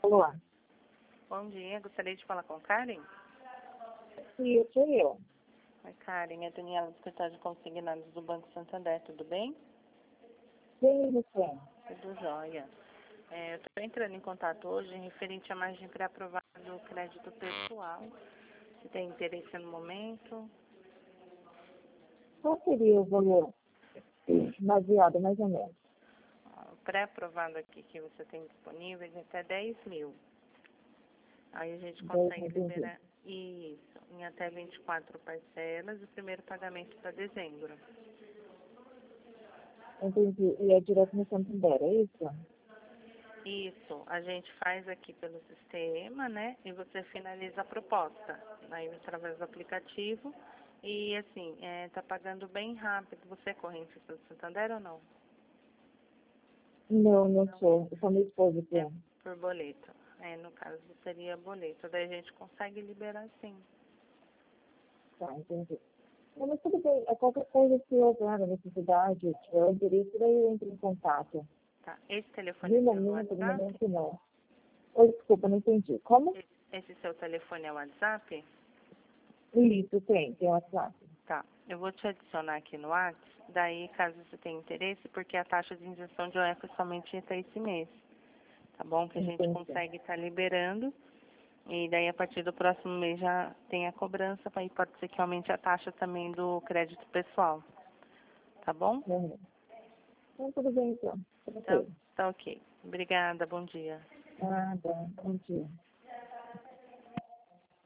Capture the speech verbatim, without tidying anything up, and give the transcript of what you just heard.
Olá. Bom dia, gostaria de falar com Karen? Sim, sou eu. Oi, Karen, é Daniela do Escritório de Consignados do Banco Santander, tudo bem? Bem, você? Tudo jóia. É, eu estou entrando em contato hoje referente à margem pré-aprovada do crédito pessoal. Você tem interesse no momento? Qual seria o valor baseado, mais ou menos? O pré-aprovado aqui que você tem disponível é até dez mil. Aí a gente consegue liberar isso em até vinte e quatro parcelas e o primeiro pagamento para dezembro. Entendi. E é direto no Santander, é isso? Isso, a gente faz aqui pelo sistema, né? E você finaliza a proposta, aí através do aplicativo. E assim, é, tá pagando bem rápido. Você é corrente do Santander ou não? Não, não sou. Eu sou minha esposa que É é. por boleto. É, no caso seria boleto. Daí a gente consegue liberar sim. Tá, entendi. Não, mas tudo bem. É qualquer coisa que houver necessidade, tiver o endereço, daí eu entro em contato. Tá. Esse telefone No é seu momento, no WhatsApp? momento não. Oi, desculpa, não entendi. Como? Esse esse seu telefone é o WhatsApp? Isso, tem, tem WhatsApp. Tá. Eu vou te adicionar aqui no WhatsApp. Daí, caso você tenha interesse, porque a taxa de isenção de O F é somente até esse mês. Tá bom? Que a gente Entendi. consegue estar liberando. E daí, a partir do próximo mês, já tem a cobrança. Aí pode ser que aumente a taxa também do crédito pessoal. Tá bom? Uhum. Então, tudo bem, então. Então, Tranquilo. tá ok. Obrigada. Bom dia. Ah, bom. Bom dia.